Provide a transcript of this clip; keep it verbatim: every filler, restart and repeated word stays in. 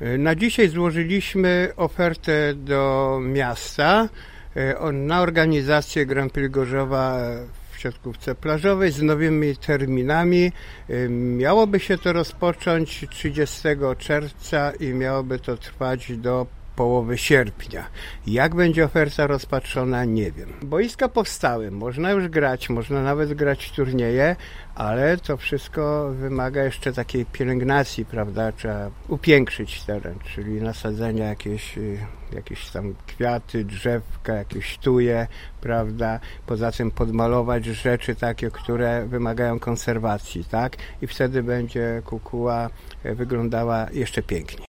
Na dzisiaj złożyliśmy ofertę do miasta na organizację Grand Prix Gorzowa w siatkówce plażowej z nowymi terminami. Miałoby się to rozpocząć trzydziestego czerwca i miałoby to trwać do połowy sierpnia. Jak będzie oferta rozpatrzona, nie wiem. Boiska powstały, można już grać, można nawet grać turnieje, ale to wszystko wymaga jeszcze takiej pielęgnacji, prawda? Trzeba upiększyć teren, czyli nasadzenia jakieś, jakieś tam kwiaty, drzewka, jakieś tuje, prawda? Poza tym podmalować rzeczy takie, które wymagają konserwacji, tak? I wtedy będzie kukuła wyglądała jeszcze piękniej.